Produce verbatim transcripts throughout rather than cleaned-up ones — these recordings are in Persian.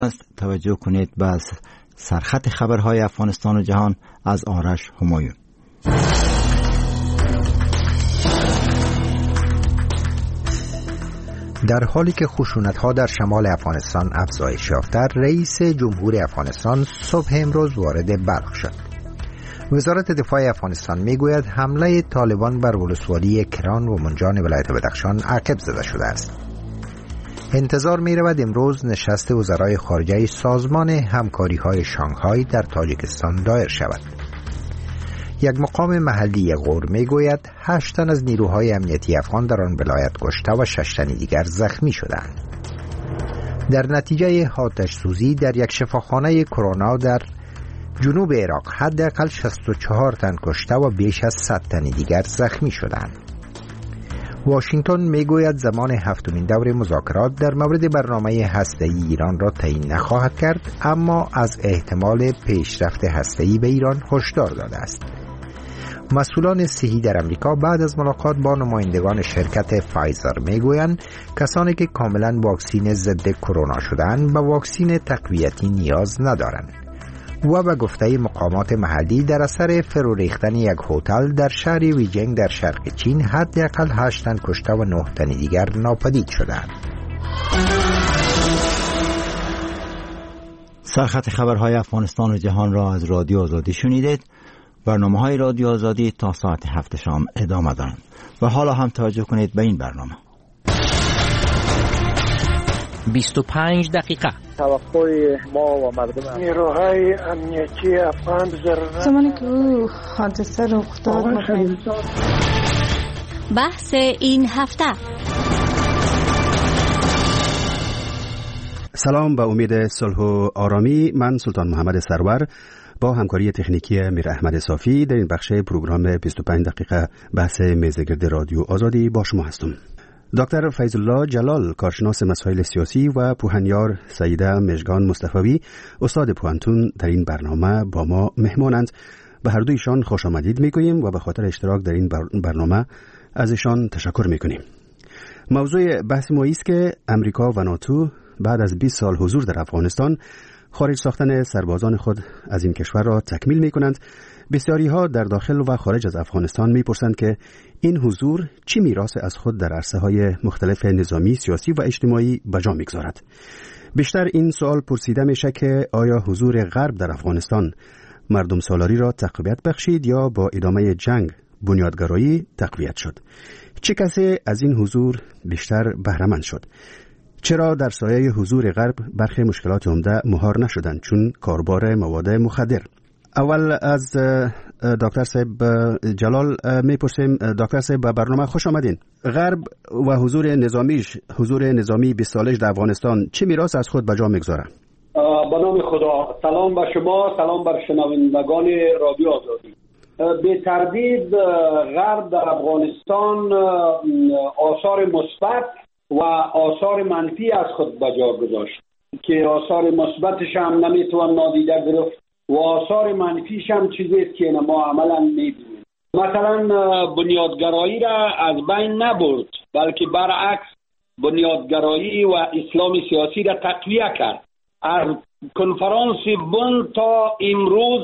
توجه کنید به سرخط خبرهای افغانستان و جهان از آرش همایون. در حالی که خشونت‌ها در شمال افغانستان افزایش یافته، رئیس جمهور افغانستان صبح امروز وارد بلخ شد. وزارت دفاع افغانستان میگوید حمله طالبان بر ولسوالی کران و منجان ولایت بدخشان عقب زده شده است. انتظار می رود امروز نشست وزرای خارجه سازمان همکاری های شانگهای در تاجیکستان دایر شود. یک مقام محلی غور می گوید هشت تن از نیروهای امنیتی افغان در آن ولایت کشته و شش تن دیگر زخمی شدند. در نتیجه آتش سوزی در یک شفاخانه کرونا در جنوب عراق حداقل شصت و چهار تن کشته و بیش از صد تن دیگر زخمی شدند. واشنگتن میگوید زمان هفتمین دور مذاکرات در مورد برنامه هسته‌ای ایران را تعیین نخواهد کرد، اما از احتمال پیشرفت هسته‌ای به ایران هشدار داده است. مسئولان صحی در امریکا بعد از ملاقات با نمایندگان شرکت فایزر میگویند کسانی که کاملا واکسین ضد کرونا شدند به واکسین تقویتی نیاز ندارند. و به گفته مقامات محلی در اثر فرو ریختن یک هتل در شهر ویجنگ در شرق چین حداقل هشت تن کشته و نه تن دیگر ناپدید شدند. سرخط خبرهای افغانستان و جهان را از رادیو آزادی شنیدید. برنامه‌های رادیو آزادی تا ساعت هفت شام ادامه دارند و حالا هم توجه کنید به این برنامه. بیست و پنج دقیقه توقع ما و مردم نیروهای امنیتی افغان ضرورت زمانی که او حادثه رخ داد بحث این هفته. سلام، به امید صلح و آرامی. من سلطان محمد سرور با همکاری تکنیکی میر احمد صافی در این بخش پروگرام بیست و پنج دقیقه بحث میزگرد رادیو آزادی با شما هستم. دکتر فیض الله جلال، کارشناس مسائل سیاسی، و پوهنیار سیده مژگان مصطفی، استاد پوهنتون، در این برنامه با ما مهمانند. به هر دویشان خوش آمدید میگوییم و به خاطر اشتراک در این برنامه از ایشان تشکر میکنیم. موضوع بحث ما است که امریکا و ناتو بعد از بیست سال حضور در افغانستان خارج ساختن سربازان خود از این کشور را تکمیل میکنند. بسیاری ها در داخل و خارج از افغانستان میپرسند که این حضور چی میراث از خود در عرصه های مختلف نظامی، سیاسی و اجتماعی به جا میگذارد. بیشتر این سوال پرسیده میشه که آیا حضور غرب در افغانستان مردم سالاری را تقویت بخشید یا با ادامه جنگ بنیادگرایی تقویت شد؟ چه کسی از این حضور بیشتر بهره‌مند شد؟ چرا در سایه حضور غرب برخی مشکلات عمده مهار نشدند، چون کاربار مواد مخدر؟ اول از دکتر صاحب جلال میپرسیم. دکتر صاحب به برنامه خوش آمدین. غرب و حضور نظامیش، حضور نظامی بیست سالش در افغانستان چه میراث از خود به جا میگذاره؟ به نام خدا. سلام به شما، سلام بر شنوندگان رادیو آزادی. به تردید غرب در افغانستان آثار مثبت و آثار منفی از خود به جا گذاشت که آثار مثبتش هم نمیتوان نادیده گرفت و آثار منفیش هم چیزی است که ما عملا می‌بینیم. مثلا بنیادگرایی را از بین نبرد، بلکه برعکس بنیادگرایی و اسلام سیاسی را تقویه کرد. از کنفرانس بن تا امروز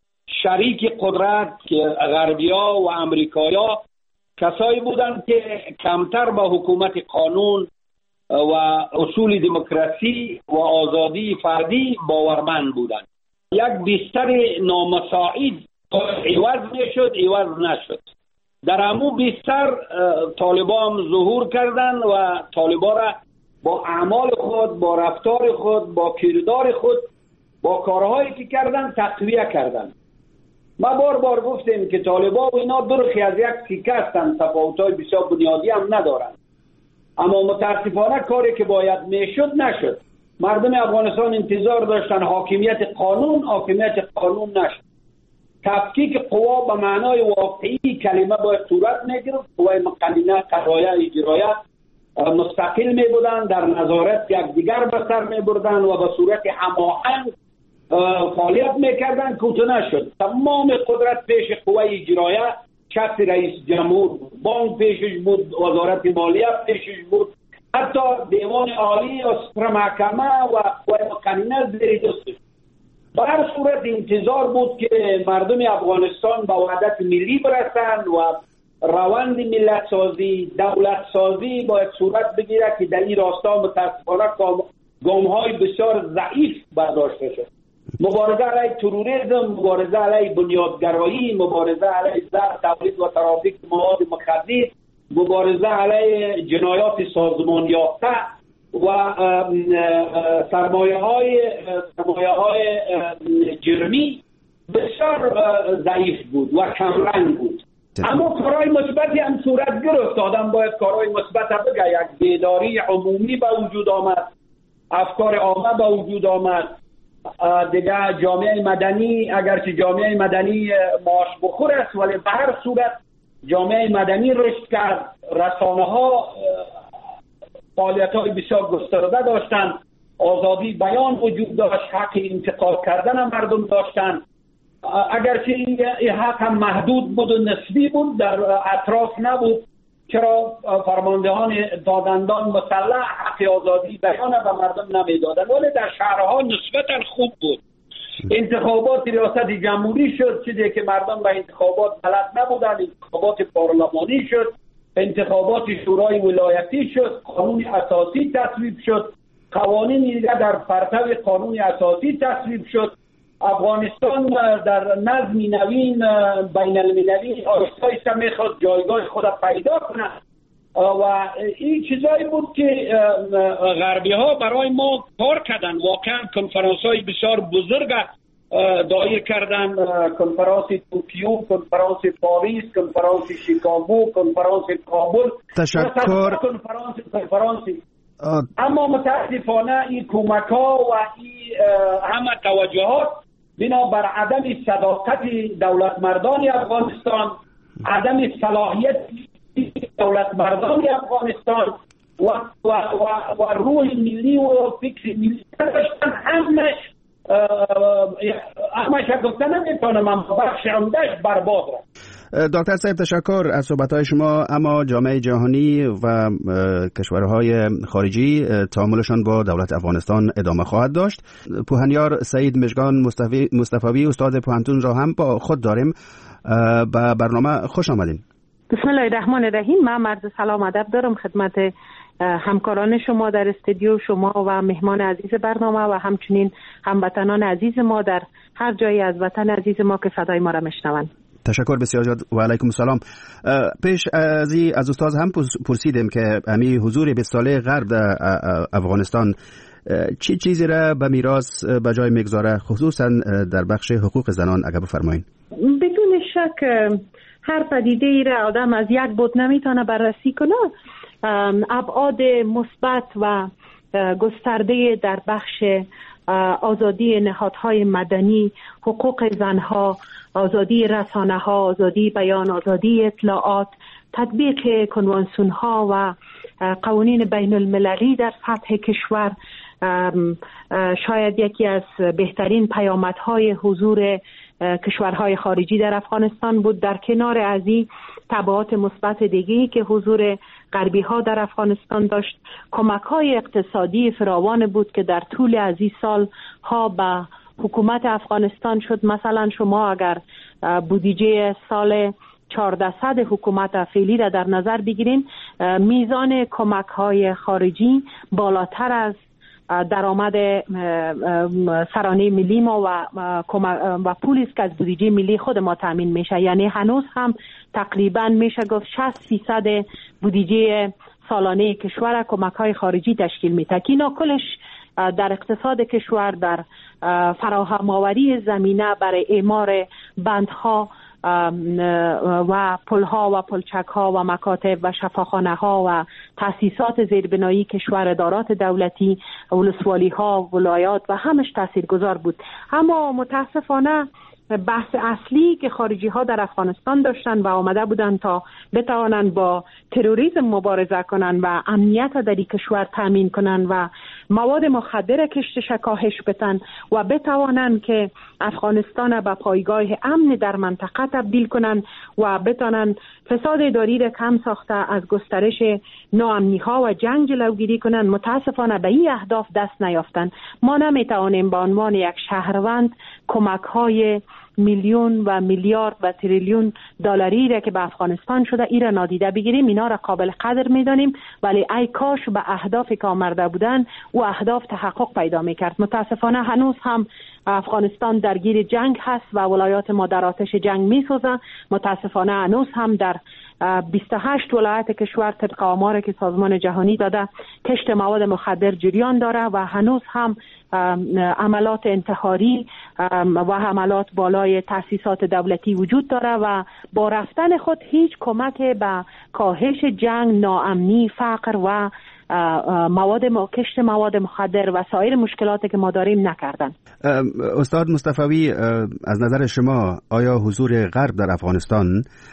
شریک قدرت که غربی‌ها و امریکایی‌ها کسایی بودند که کمتر به حکومت قانون و اصول دموکراسی و آزادی فردی باورمند بودند. یک بستر نامساعد عوض میشد، عوض نشد. در همو بستر طالبان هم ظهور کردند و طالبان را با اعمال خود، با رفتار خود، با کردار خود، با کارهایی که کردند تقویه کردند. ما بار بار گفتیم که طالبان و اینا درخی از یک سیکه هستند، تفاوت‌های بسیار بنیادی هم ندارند، اما متاسفانه کاری که باید میشد نشد. مردم افغانستان انتظار داشتن حاکمیت قانون، حاکمیت قانون نشد. تفکیک قوا به معنای واقعی کلمه باید صورت میگرفت. قوای مقننه، قضایه، اجرایه مستقل می بودند، در نظارت یکدیگر به سر می بردند و به صورت هماهنگ فعالیت میکردن. کوتاه نشد. تمام قدرت پیش قوای اجرایه، شخص رئیس جمهور، بانک پیشش بود، وزارت مالیه پیشش بود، حتی دیوان عالی و سپر محکمه و قوه مقننه زیر دستش. به هر صورت انتظار بود که مردم افغانستان به وحدت ملی برسند و روند ملت سازی، دولت سازی باید صورت بگیره که در این راستا متاسفانه گام های بسیار ضعیف برداشته شد. مبارزه علیه تروریسم، مبارزه علیه بنیادگرایی، مبارزه علیه زر، تولید و ترافیک مواد مخدر، مبارزه علیه جنایات سازمان یافته و سرمایه های سرمایه های جرمی بسیار ضعیف بود و کمرنگ بود. اما کارهای مثبتی هم صورت گرفت. آدم باید کارهای مثبت بگه. یک بیداری عمومی به وجود آمد، افکار عامه به وجود آمد. دیگه جامعه مدنی، اگرچه جامعه مدنی معاش بخور است ولی به هر صورت جامعه مدنی رشد کرد. رسانه ها فعالیت های بسیار گسترده داشتند، آزادی بیان وجود داشت، حق انتقاد کردن مردم داشتند. اگرچه این حق هم محدود بود و نسبی بود، در اطراف نبود، چرا فرماندهان دادندان مسلح حق آزادی بیان به مردم نمیدادند، ولی در شهرها نسبتا خوب بود. انتخابات ریاست جمهوری شد، چیزی که مردم به انتخابات بلد نبودند، انتخابات پارلمانی شد، انتخابات شورای ولایتی شد، قانون اساسی تصویب شد، قوانین دیگر در پرتو قانون اساسی تصویب شد. افغانستان در نظم نوین بین المللی آشتایش میخواد جایگاه خود پیدا کنه و این چیزایی بود که غربی ها برای ما کار کردن. واقعا کنفرانس های بسیار بزرگ دایر کردن، کنفرانس توکیو، کنفرانس پاریس، کنفرانس شیکاگو، کنفرانس کابل. تشکر. کنفرانس کنفرانس اما متاسفانه این کمک ها و این همه توجهات بنا بر عدم صداقت دولت مردان افغانستان، عدم صلاحیت دولت مردان افغانستان و و و, و روح ملی و فکر ملی داشتن، همش همش گفتن نمیتونم من بخش عمدهش برباد را. دکتر صاحب تشکر از صحبت‌های شما. اما جامعه جهانی و کشورهای خارجی تعاملشان با دولت افغانستان ادامه خواهد داشت. پوهنیار سعید مژگان مصطفی استاد پوهنتون را هم با خود داریم. به برنامه خوش آمدین. بسم الله الرحمن الرحیم. من عرض سلام ادب دارم خدمت همکاران شما در استودیو، شما و مهمان عزیز برنامه و همچنین هموطنان عزیز ما در هر جایی از وطن عزیز ما که صدای ما را میشنوند. تشکر بسیار زیاد و علیکم السلام. پیش از از استاد هم پرسیدیم که امی حضور بیست ساله غرب در افغانستان چی چیزی را به میراث به جای میگذاره، خصوصا در بخش حقوق زنان اگر بفرمایید. بدون شک هر پدیده ای را آدم از یک بود نمیتونه بررسی کنه. ابعاد مثبت و گسترده در بخش آزادی نهادهای مدنی، حقوق زنها، آزادی رسانه ها، آزادی بیان، آزادی اطلاعات، تطبیق کنوانسیون ها و قوانین بین المللی در سطح کشور شاید یکی از بهترین پیامدهای حضور کشورهای خارجی در افغانستان بود. در کنار از این تبعات مثبت دیگه‌ای که حضور غربی ها در افغانستان داشت، کمک های اقتصادی فراوان بود که در طول از این سال ها به حکومت افغانستان شد. مثلا شما اگر بودجه سال چهاردهصد حکومت فعلی را در نظر بگیرین، میزان کمک های خارجی بالاتر از درآمد سرانه ملی ما و و پولی است که از بودجه ملی خود ما تامین میشه. یعنی هنوز هم تقریبا میشه گفت شصت فیصد بودجه سالانه کشور کمک های خارجی تشکیل میده که اینا کلش در اقتصاد کشور، در فراهم آوری زمینه برای اعمار بندها و پلها و پلچکها و مکاتب و شفاخانه ها و تاسیسات زیربنایی کشور، ادارات دولتی، ولسوالی ها، ولایات و همش تاثیرگذار بود. اما متاسفانه بحث اصلی که خارجی ها در افغانستان داشتن و آمده بودن تا بتوانند با تروریسم مبارزه کنن و امنیت در این کشور تامین کنن و مواد مخدر کشتش کاهش بتن و بتوانند که افغانستان به پایگاه امن در منطقه تبدیل کنند و بتوانند فساد اداری را کم ساخته از گسترش ناامنی ها و جنگ جلوگیری کنند. متاسفانه به این اهداف دست نیافتند. ما نمیتوانیم به عنوان یک شهروند کمک های میلیون و میلیارد و تریلیون دلاری را که به افغانستان شده ایرا نادیده بگیریم. اینا را قابل قدر میدانیم، ولی ای کاش به اهدافی که آمده بودن و اهداف تحقق پیدا میکرد. متاسفانه هنوز هم افغانستان درگیر جنگ هست و ولایات ما در آتش جنگ میسوزه. متاسفانه هنوز هم در بیست و هشت ولایت کشور طبق آماری که سازمان جهانی داده کشت مواد مخدر جریان داره و هنوز هم عملات انتحاری و حملات بالای تأسیسات دولتی وجود داره و با رفتن خود هیچ کمک به کاهش جنگ، ناامنی، فقر و مواد کشت مواد مخدر و سایر مشکلاتی که ما داریم نکردن. استاد مصطفوی، از نظر شما آیا حضور غرب در افغانستان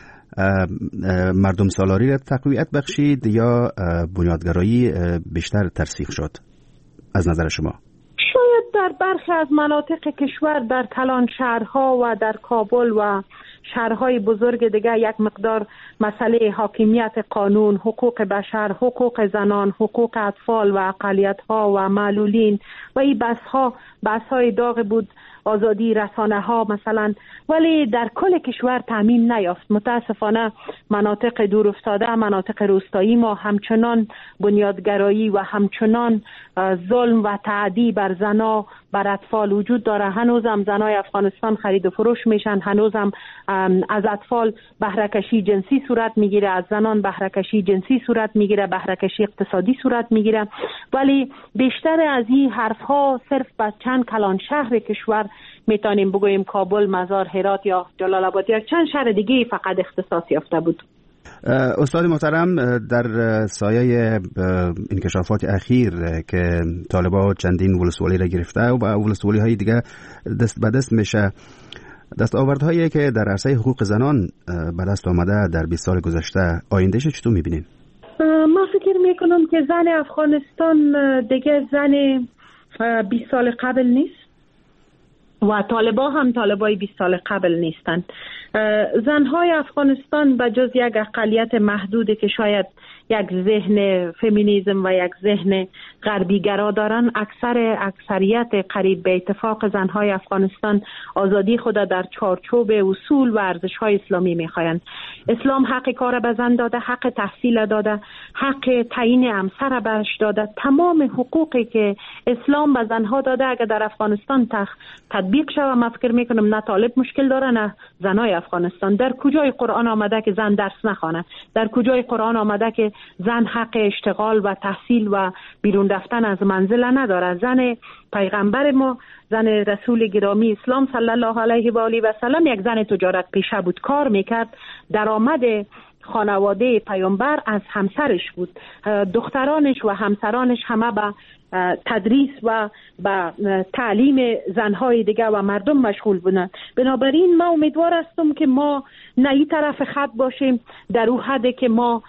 مردم سالاری را تقویت بخشید یا بنیادگرایی بیشتر ترسیخ شد از نظر شما؟ شاید در برخی از مناطق کشور، در کلان شهرها و در کابل و شهرهای بزرگ دیگه یک مقدار مسئله حاکمیت قانون، حقوق بشر، حقوق زنان، حقوق اطفال و اقلیت‌ها و معلولین و این بحث‌ها بحث‌های داغ بود، آزادی رسانه ها مثلا، ولی در کل کشور تعمیم نیافت. متاسفانه مناطق دور افتاده، مناطق روستایی ما همچنان بنیادگرایی و همچنان ظلم و تعدی بر زنا، بر اطفال وجود داره. هنوز هم زنای افغانستان خرید و فروش میشن، هنوز هم از اطفال بهره‌کشی جنسی صورت میگیره، از زنان بهره‌کشی جنسی صورت میگیره، بهره‌کشی اقتصادی صورت میگیره. ولی بیشتر از این حرف ها صرف به چند کلان شهر کشور، میتونیم بگوییم کابل، مزار، هرات یا جلال آباد یا چند شهر دیگه فقط اختصاص یافته بود. استاد محترم، در سایه انکشافات اخیر که طالبان چندین ولسوالی را گرفته و ولسوالی های دیگه دست به دست میشه، دستاوردهایی که در عرصه حقوق زنان به دست آمده در بیست سال گذشته، آیندهش چطور میبینین؟ ما فکر میکنم که زن افغانستان دیگه زن بیست سال قبل نیست و طالبا هم طالبای بیست سال قبل نیستند. زنهای افغانستان به جز یک اقلیت محدودی که شاید یک ذهن فمینیسم و یک ذهن غربیگرا دارن، اکثر اکثریت قریب به اتفاق زنهای افغانستان آزادی خود در چارچوب اصول و ارزش‌های اسلامی می‌خواهند. اسلام حق کار به زن داده، حق تحصیل داده، حق تعیین همسر برش داده. تمام حقوقی که اسلام به زنها داده اگر در افغانستان تخ تطبیق شود، من فکر می‌کنم نه طالب مشکل داره نه زنای افغانستان. در کجای قرآن آمده که زن درس نخوانه؟ در کجای قرآن آمده که زن حق اشتغال و تحصیل و بیرون رفتن از منزل نداره؟ زن پیغمبر ما، زن رسول گرامی اسلام صلی الله علیه و آله و سلم یک زن تجارت پیشه بود، کار میکرد، درآمد خانواده پیامبر از همسرش بود. دخترانش و همسرانش همه به تدریس و به تعلیم زنهای دیگه و مردم مشغول بودند. بنابراین ما امیدوار هستم که ما نه این طرف خط باشیم در اون حدی که ما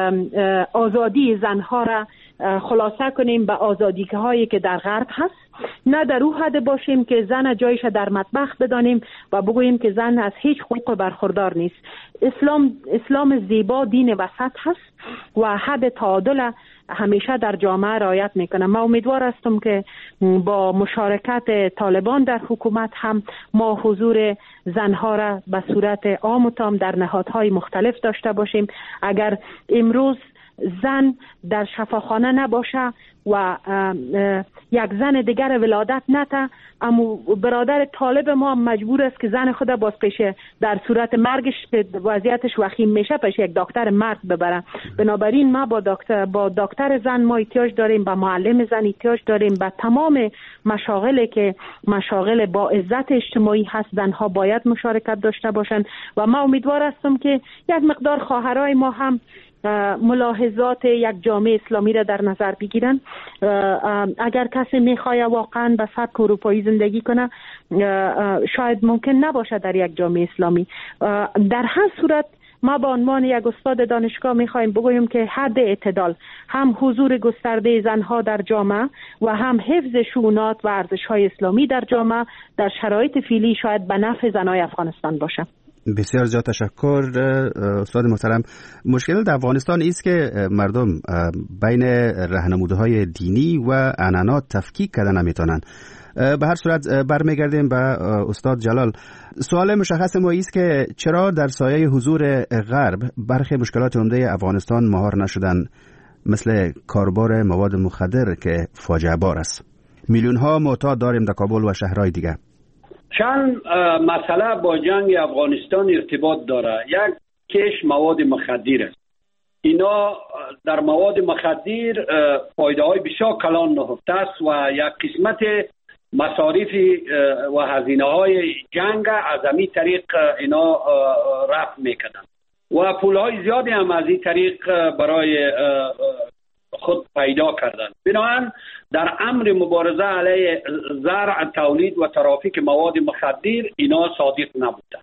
آزادی زنها را خلاصه کنیم به آزادی که هایی که در غرب هست، نه در اون حد باشیم که زن جایش در مطبخ بدانیم و بگوییم که زن از هیچ حقوق برخوردار نیست. اسلام اسلام زیبا دین وسط هست و حد تعادل همیشه در جامعه رعایت میکنه. ما امیدوار هستم که با مشارکت طالبان در حکومت هم ما حضور زنها را به صورت عام و تام در نهادهای مختلف داشته باشیم. اگر امروز زن در شفاخانه نباشه و یک زن دیگر ولادت نته، اما برادر طالب ما مجبور است که زن خود باز پیشه در صورت مرگش که وضعیتش وخیم میشه پیش یک دکتر مرد ببره. بنابراین ما با دکتر با دکتر زن ما احتیاج داریم، با معلم زن احتیاج داریم، با تمام مشاغلی که مشاغل با عزت اجتماعی هست زنها باید مشارکت داشته باشند و ما امیدوار هستم که یک مقدار خواهرای ما هم ملاحظات یک جامعه اسلامی را در نظر بگیرن. اگر کسی میخواد واقعا به سبک اروپایی زندگی کنه، شاید ممکن نباشه در یک جامعه اسلامی. در هر صورت ما به عنوان یک استاد دانشگاه میخوایم بگوییم که حد اعتدال، هم حضور گسترده زنها در جامعه و هم حفظ شؤونات و ارزش‌های اسلامی در جامعه در شرایط فعلی شاید به نفع زنای افغانستان باشه. بسیار زیاد تشکر استاد محترم. مشکل در افغانستان است که مردم بین راهنمودهای دینی و عنعنات تفکیک کردن نمیتونن. به هر صورت برمیگردیم به استاد جلال. سوال مشخص ما است که چرا در سایه حضور غرب برخی مشکلات عمده افغانستان مهار نشدن، مثل کاربار مواد مخدر که فاجعه بار است. میلیون ها معتاد داریم در کابل و شهرهای دیگه. چند مسئله با جنگ افغانستان ارتباط داره. یک کش مواد مخدر است. اینا در مواد مخدر فایده های بسیار کلان نهفته است و یک قسمت مصارف و هزینه های جنگ از این طریق اینا رفع میکنن و پول های زیادی هم از این طریق برای خود پیدا کردن. بنابراین در امر مبارزه علیه زرع، تولید و ترافیک مواد مخدر اینا صادق نبودن.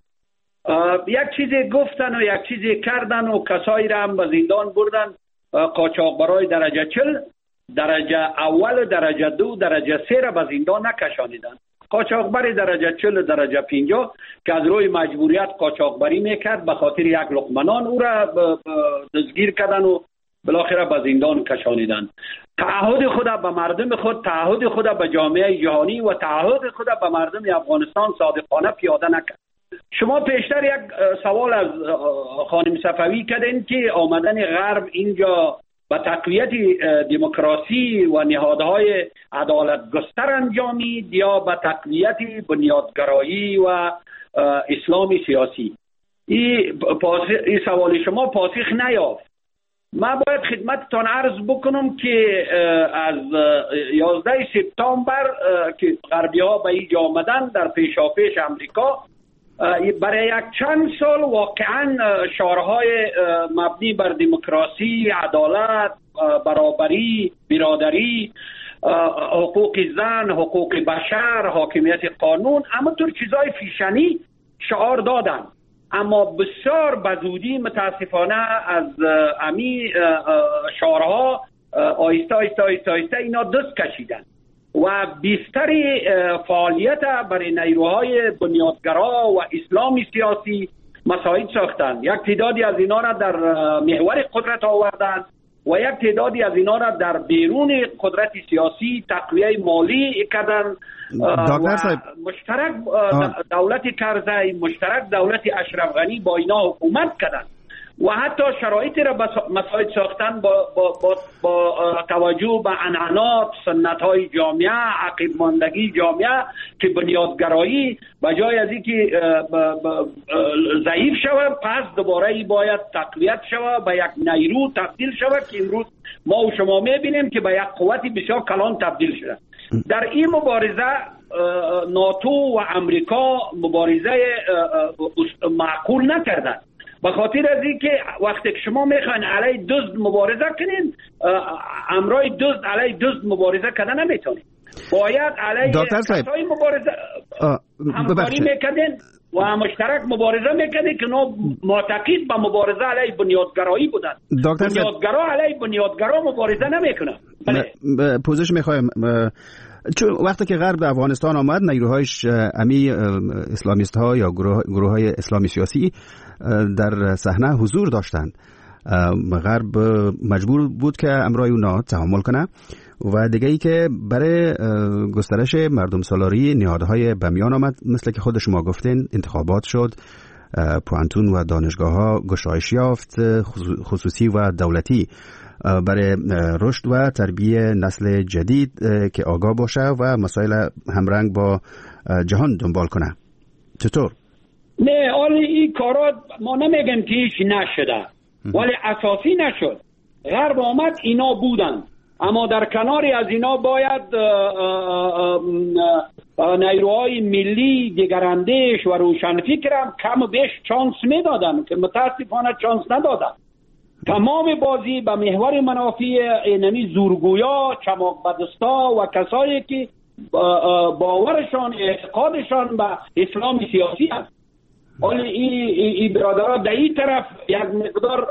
یک چیزی گفتن و یک چیزی کردن و کسایی را هم به زندان بردن. قاچاقبرای درجه چل، درجه اول، درجه دو، درجه سه را به زندان نکشانیدن. قاچاقبر درجه چل، درجه پنجاه که از روی مجبوریت قاچاقبری میکرد به خاطر یک لقمه نان او را دستگیر کردن و بالاخره به زندان کشانیدن. تعهد خود به مردم خود، تعهد خود به جامعه جهانی و تعهد خود به مردم افغانستان صادقانه پیاده نکرد. شما پیشتر یک سوال از خانم صفوی کردین که آمدن غرب اینجا به تقویت دموکراسی و نهادهای عدالت گستر انجامید یا به تقویت بنیادگرایی و اسلام سیاسی. این ای سوال شما پاسخ نیافت. من باید خدمتتان عرض بکنم که از یازده سپتامبر که غربی ها به اینجا آمدن در پیشاپیش امریکا، برای یک چند سال واقعا شعارهای مبنی بر دموکراسی، عدالت، برابری، برادری، حقوق زن، حقوق بشر، حاکمیت قانون، اما طور چیزای فیشنی شعار دادن. اما بسیار بزودی متاسفانه از امی شعارها آیسته آیسته آیسته آیسته اینا دست کشیدن و بیشتر فعالیت برای نیروهای بنیادگرا و اسلامی سیاسی مساعد ساختن. یک تعدادی از اینا را در محور قدرت آوردن و یک تعدادی از اینا را در بیرون قدرت سیاسی تقویه مالی کردن و مشترک دولت کرزی، مشترک دولت اشرف غنی با اینا حکومت کردن و حتی شرایطی را مساعد ساختن با, با, با, با توجه به عنعنات، سنت های جامعه، عقب ماندگی جامعه که بنیادگرایی به جای از اینکه ضعیف شود پس دوباره باید تقویت شود، به یک نیرو تبدیل شود که امروز ما و شما میبینیم که به یک قوت بسیار کلان تبدیل شده. در این مبارزه ناتو و امریکا مبارزه معقول نکردن، به خاطر از اینکه وقتی که شما میخواین علیه دزد مبارزه کنین، امرای دزد علیه دزد مبارزه کردن نمیتونین. باید علیه کسای مبارزه همکاری میکردین و مشترک مبارزه میکردین که نو معتقد به مبارزه علیه بنیادگرایی بودن. بنیادگرا علیه بنیادگرا مبارزه نمیکنن. پوزش میخوایم. چون وقتی که غرب به افغانستان آمد، نیروهایش امی اسلامیست ها یا گروه, گروه های اسلامی سیاسی در صحنه حضور داشتند. غرب مجبور بود که امرای اونا تحمل کنه و دیگه ای که برای گسترش مردم سالاری نهادهای به میان آمد، مثل که خود شما گفتین انتخابات شد، پوانتون و دانشگاه ها گشایش یافت، خصوصی و دولتی، برای رشد و تربیت نسل جدید که آگاه باشه و مسائل همرنگ با جهان دنبال کنه. چطور؟ نه، حالی این کارات ما نمیگم که هیچ نشده ولی اساسی نشد. غرب آمد اینا بودن، اما در کناری از اینا باید نیروهای ملی دگراندیش و روشنفکر هم کم و بیش چانس میدادن که متاسفانه چانس ندادن. تمام بازی به محور منافع اینمی زورگویا، چماق بدستا و کسایی که باورشان، اعتقادشان به اسلام سیاسی هست. ولی این برادرها در این طرف یک مقدار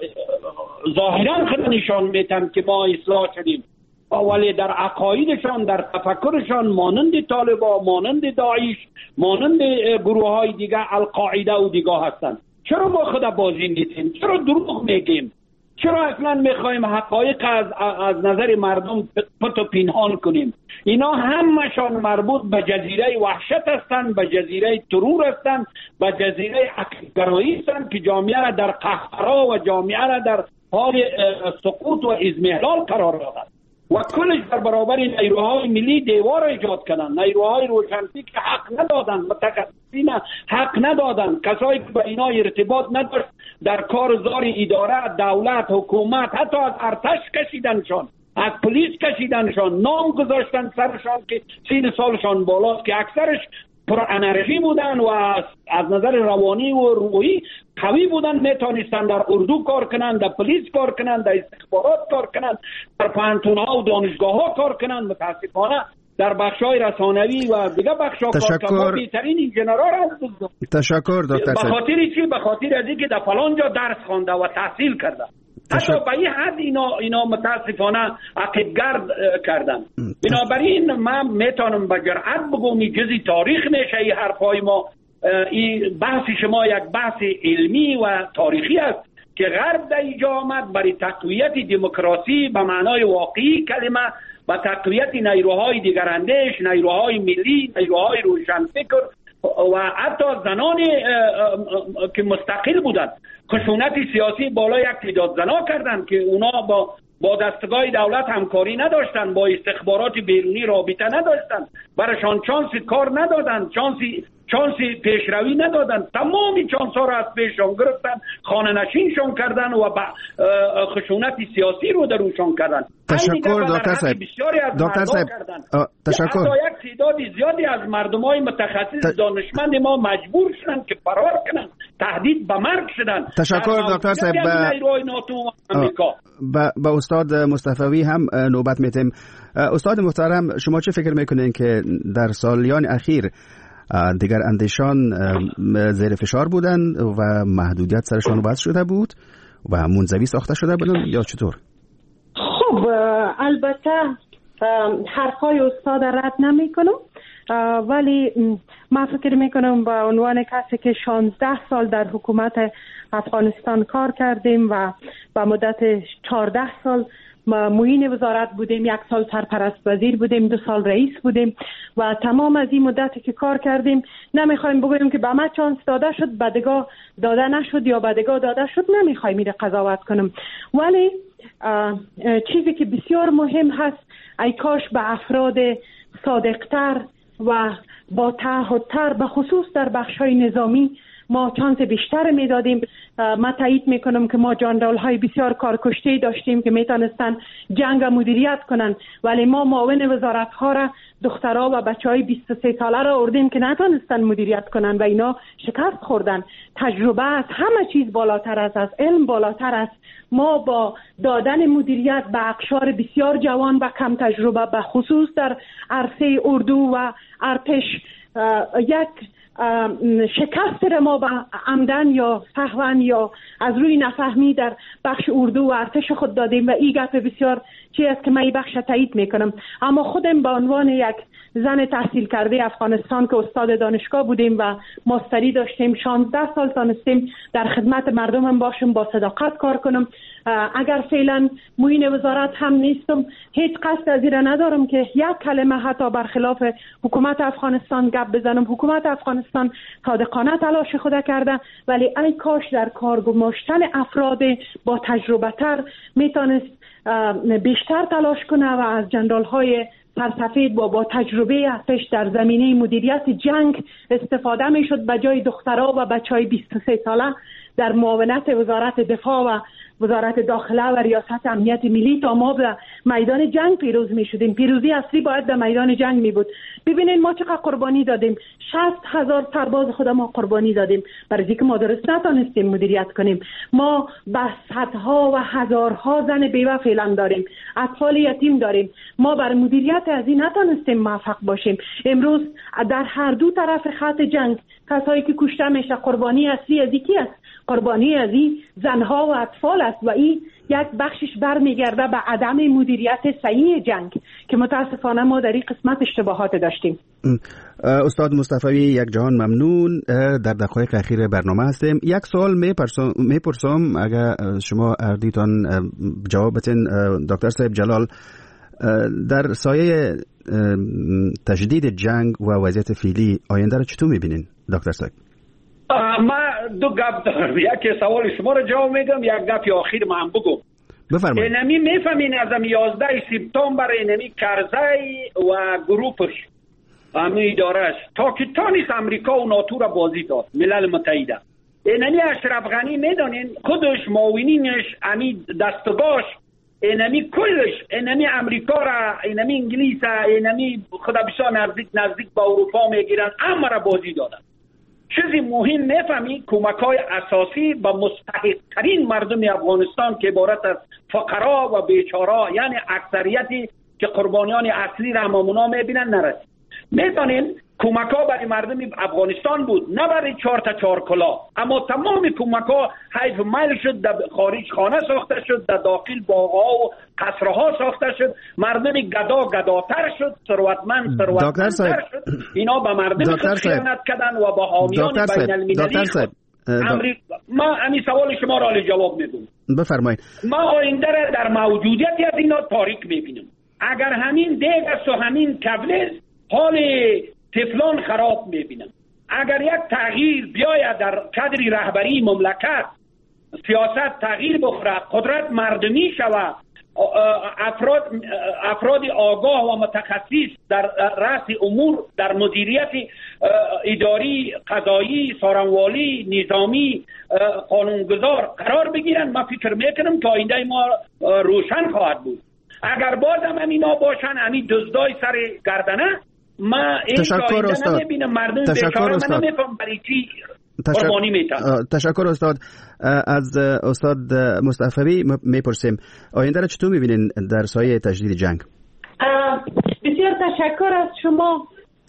ظاهرا خود نشان میتن که ما اصلاح شدیم، ولی در عقایدشان، در تفکرشان مانند طالبان، مانند داعش، مانند گروه های دیگه القاعده و دیگه هستند. چرا ما خود بازی نیستیم؟ چرا دروغ میگیم؟ چرا اصلا میخوایم حقایق از از نظر مردم پت و پنهان کنیم؟ اینا همشان مربوط به جزیره وحشت هستند، به جزیره ترور هستند، به جزیره عقیده‌گرایی هستند که جامعه را در قهقرا و جامعه را در حال سقوط و اضمحلال قرار دادند و کلش در برابر نیروهای ملی دیوار ایجاد کردند. نیروهای روشنفکر حق ندادند، متخصصین حق ندادند، کسایی که به اینا ارتباط نداشت در کار زار اداره، دولت، حکومت، حتی از ارتش کشیدنشان، از پلیس کشیدنشان، نام گذاشتن سرشان که سین سالشان بالاست، که اکثرش پر انرژی بودن و از نظر روانی و روحی قوی بودن، میتونستن در اردو کار کنند، در پلیس کار کنند، در استخبارات کار کنند، در پانتونها و دانشگاه ها کار کنند. متاسفانه در بخشای رسانوی و دیگه بخشا کار بیترین انجینرها هستند. تشکر دکتر صاحب. به خاطر چی؟ به خاطر از اینکه در فلان جا درس خوانده و تحصیل کرده. حتی به این حد اینا اینا متاسفانه عقیدگرد کردن. بنابراین من میتونم به جرئت بگم این جزی تاریخ میشه این حرفای ما. این بحث شما یک بحث علمی و تاریخی است که غرب در اینجا آمد برای تقویت دموکراسی به معنای واقعی کلمه، و تقویت نیروهای دیگراندیش، نیروهای ملی، نیروهای روشنفکر و حتی زنان که مستقل بودند. خشونت سیاسی بالا یک تعداد زنا کردند که اونا با با دستگاه دولت همکاری نداشتند، با استخبارات بیرونی رابطه نداشتند، برایشان چانس کار ندادند، چانسی چانس پیشروی ندادند. تمامی چانس ها را از پیششان گرفتند، خانه نشینشان کردند و خشونت سیاسی رو در روشان کردند. تشکر دکتر صاحب. دکتر صاحب تشکر. حتی یک تعداد زیادی از مردمای متخصص دانشمند ما مجبور شدند که فرار کنند، تهدید به مرگ شدند. تشکر دکتر صاحب. با استاد مصطفی هم نوبت میتیم. استاد محترم، شما چه فکر میکنین که در سالیان اخیر دیگر اندیشان زیر فشار بودند و محدودیت سرشان بس شده بود و منزوی ساخته شده بودند یا چطور؟ خب البته حرفای استاد رد نمی کنم، ولی من فکر می کنم به عنوان کسی که شانزده سال در حکومت افغانستان کار کردیم و به مدت چهارده سال معین وزارت بودیم، یک سال سرپرست وزیر بودیم، دو سال رئیس بودیم و تمام از این مدتی که کار کردیم نمیخوایم بگوییم که به ما چانس داده شد، بعدگاه داده نشد یا بعدگاه داده شد، نمیخوایم میره قضاوت کنم. ولی چیزی که بسیار مهم هست، ای کاش به افراد صادقتر و با تعهدتر به خصوص در بخش‌های نظامی ما چانس بیشتر میدادیم. من تایید میکنم که ما جنرال های بسیار کارکشته داشتیم که میتونستن جنگ مدیریت کنن، ولی ما معاون وزارت ها را، دخترها و بچه های بیست و سه ساله را آوردیم که نتونستن مدیریت کنن و اینا شکست خوردن. تجربه است، همه چیز بالاتر است، از علم بالاتر است. ما با دادن مدیریت به اقشار بسیار جوان و کم تجربه به خصوص در عرصه اردو و ارتش یک شکست را ما به عمدن یا سهوا یا از روی نفهمی در بخش اردو و ارتش خود دادیم و این گپ بسیار چیزی است که من این بخش تایید میکنم. اما خودم به عنوان یک زن تحصیل کرده افغانستان که استاد دانشگاه بودیم و ماستری داشتیم، شانزده سال تانستیم در خدمت مردمم باشم، با صداقت کار کنم. اگر فعلا معین وزارت هم نیستم، هیچ قصد از این ندارم که یک کلمه حتی برخلاف حکومت افغانستان گپ بزنم. حکومت افغانستان صادقانه تلاش خود کرده، ولی ای کاش در کار گماشتن افراد با تجربه تر میتونست بیشتر تلاش کنه و از جنرال های سرسفید با با تجربه ارتش در زمینه مدیریت جنگ استفاده میشد، به جای دخترها و بچهای بیست و سه ساله در معاونت وزارت دفاع و وزارت داخله و ریاست امنیت ملی تا ما به میدان جنگ پیروز می شدیم. پیروزی اصلی باید در میدان جنگ می بود. ببینید ما چقدر قربانی دادیم. شصت هزار سرباز خود ما قربانی دادیم برای که ما درست نتونستیم مدیریت کنیم. ما به صدها و هزارها زن بیوه فعلا داریم، اطفال یتیم داریم. ما بر مدیریت از این نتونستیم موفق باشیم. امروز در هر دو طرف خط جنگ کسایی که کشته میشه قربانی اصلی از کی است؟ قربانی از این زنها و اطفال است و این یک بخشش برمیگرده به عدم مدیریت صحیح جنگ که متاسفانه ما در این قسمت اشتباهات داشتیم. استاد مصطفی یک جهان ممنون. در دقایق اخیر برنامه هستیم. یک سوال میپرسم اگر شما اردیتان جواب بدین. دکتر صاحب جلال، در سایه تشدید جنگ و وضعیت فعلی آینده را چطور میبینین دکتر صاحب؟ من دو گپ دارم. یک سوال شما رو جواب میدم، یک گپ آخر من بگم. بفرمایید. اینمی میفهمین از یازده سپتامبر اینمی کرزی و گروپش امی ادارهش تا که تانیس امریکا و ناتو را بازی داد ملل متحده. اینمی اشرف غنی میدانین خودش معاونینش امی دستگاهش اینمی کلش اینمی امریکا را اینمی انگلیس اینمی خدا بسا نزدیک نزدیک با اروپا میگیرن، اما را بازی دادن. چیزی مهم میفهمی کمک‌های اساسی به مستحق‌ترین مردم افغانستان که عبارت از فقرا و بیچارا یعنی اکثریتی که قربانیان اصلی را همونا میبینن نرسید. میدانین کمک‌ها برای مردم افغانستان بود، نه برای چهار تا چهار کلا، اما تمام کمک‌ها حیف میل شد، در خارج خانه ساخته شد، در داخل باغ‌ها و قصرها ساخته شد، مردم گدا گداتر شد، ثروتمند ثروتمندتر شد. اینا به مردم خود خیانت کردن و به حامیان بین المللی امریکا. ما همین سوال شما را جواب میدم. بفرمایید. ما آینده را در موجودیتی از اینا تاریک میبینیم. اگر همین دیگ است و همین کبل حال تفلان خراب میبینم. اگر یک تغییر بیاید در کادر رهبری مملکت، سیاست تغییر بخوره، قدرت مردمی شود، افراد افراد آگاه و متخصص در رأس امور در مدیریت اداری، قضایی، سارنوالی، نظامی، قانونگذار قرار بگیرن، من فکر میکنم که آینده ما روشن خواهد بود. اگر بازم همینا باشن همین دزدای سر گردنه، ما این تشکر استاد. تشکر استاد. قربانی میتن. تشکر استاد. از استاد مصطفی میپرسیم آینده را چطور میبینین در سایه تجدید جنگ؟ بسیار تشکر از شما.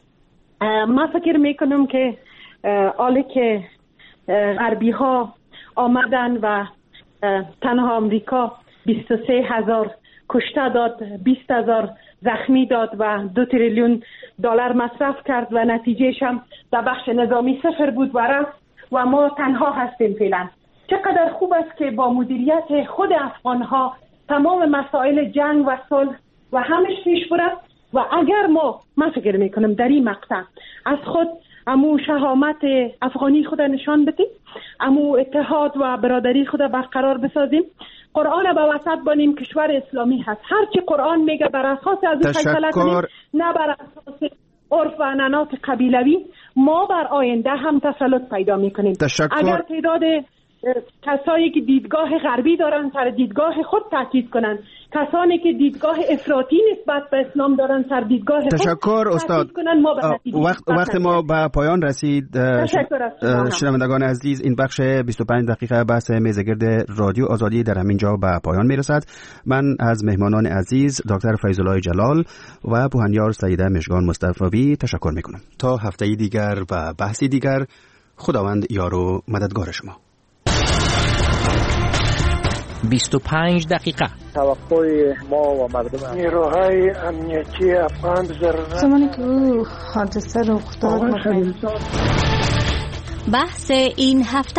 من فکر میکنم که حالی که غربی ها آمدن و تنها امریکا بیست و سه هزار کشته داد، بیست هزار زخمی داد و دو تریلیون دلار مصرف کرد و نتیجهش هم در بخش نظامی صفر بود و رفت و ما تنها هستیم فعلا. چقدر خوب است که با مدیریت خود افغانها تمام مسائل جنگ و صلح و همش پیش برد و اگر ما من فکر میکنم در این مقطع از خود امو شهامت افغانی خود نشان بدیم، امو اتحاد و برادری خود برقرار بسازیم، قرآن به وسط بانیم، کشور اسلامی هست. هرچی قرآن میگه بر اساس از اون فیصله کنیم، نه بر اساس عرف و عنعنات قبیلوی. ما بر آینده هم تسلط پیدا میکنیم. اگر تعداد کسایی که دیدگاه غربی دارن سر دیدگاه خود تاکید کنن، کسانی که دیدگاه افراطی نسبت به اسلام دارن سر دیدگاه خود تشکر استاد. کنن، ما وقت, وقت ما به پایان رسید. شنوندگان عزیز، این بخش بیست و پنج دقیقه بحث میزگرد رادیو آزادی در همینجا به پایان میرسد. من از مهمانان عزیز دکتر فیض‌الله جلال و بوهنیار سیده مژگان مصطفی تشکر میکنم. تا هفته دیگر و بحثی دیگر، خداوند یار و مددگار شما. بیست و پنج دقیقه توقع ما و مردم نیروهای امنیتی افغان ضرورت زمانی که او حادثه رخ داد بحث این هفته